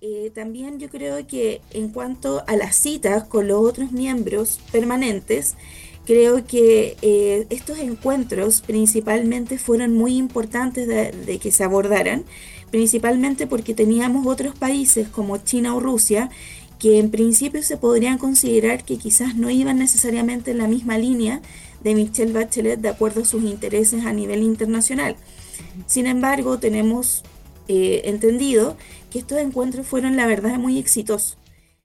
También yo creo que en cuanto a las citas con los otros miembros permanentes, creo que estos encuentros principalmente fueron muy importantes de que se abordaran, principalmente porque teníamos otros países como China o Rusia que en principio se podrían considerar que quizás no iban necesariamente en la misma línea de Michelle Bachelet de acuerdo a sus intereses a nivel internacional. Sin embargo, tenemos entendido que estos encuentros fueron, la verdad, muy exitosos.